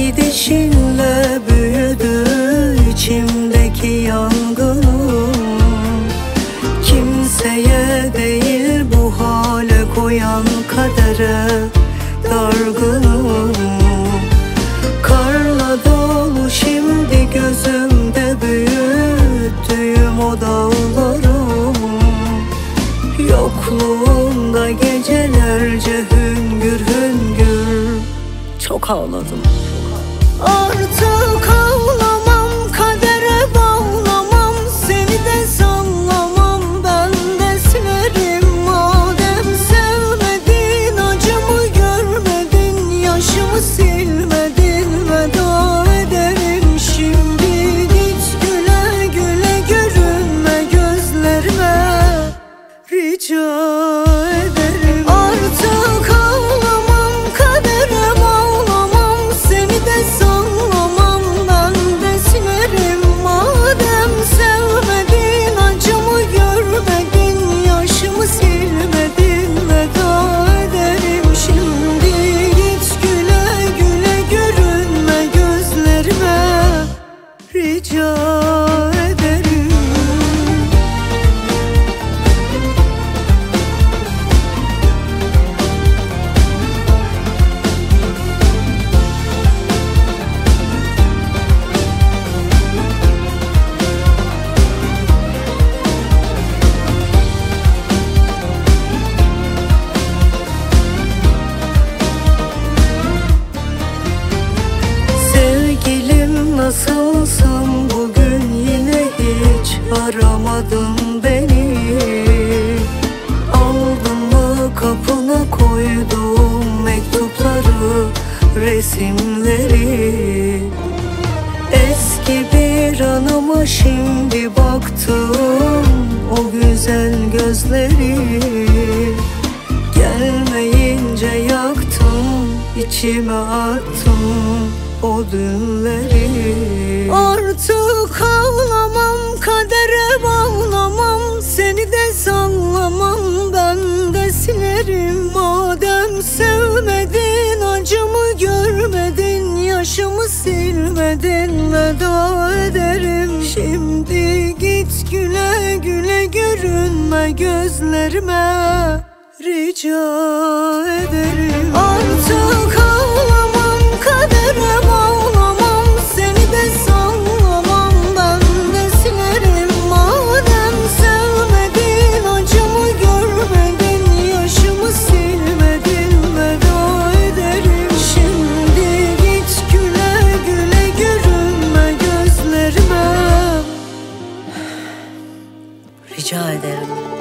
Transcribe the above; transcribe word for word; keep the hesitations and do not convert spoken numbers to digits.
gidişinle büyüdü içimdeki yangınım. Kimseye değil bu hale koyan kadere dargınım. Karla dolu şimdi gözümde büyüttüğüm o dağlarım. Yokluğunda gecelerce hüngür hüngür çok ağladım. Artık ağlamam, kadere bağlamam, seni de sallamam, ben de silerim. Madem sevmedin, acımı görmedin, yaşımı silmedin, veda ederim. Şimdi git güle güle, görünme gözlerime, rica ederim. Artık ağlamam, kadere bağlamam, seni de sallamam, ben de silerim. Madem sevmedin, acımı görmedin, yaşımı silmedin, veda ederim. Şimdi git güle güle, görünme gözlerime, rica ederim. Sevgilim nasılsın, bugün yine hiç aramadın beni. Aldın mı kapına koyduğum mektupları, resimleri? Eski bir anıma şimdi baktım, o güzel gözleri. Gelmeyince yaktım, içime attım o dünleri. Artık ağlamam, kadere bağlamam, seni de sallamam, ben de silerim. Madem sevmedin, acımı görmedin, yaşımı silmedin, veda ederim. Şimdi git güle güle, görünme gözlerime, rica ederim. Artık ağlamam, kadere bağlamam, seni de sallamam, ben de silerim. Madem sevmedin, acımı görmedin, yaşımı silmedin, veda ederim. Şimdi git güle güle, görünme gözlerime, Rica ederim.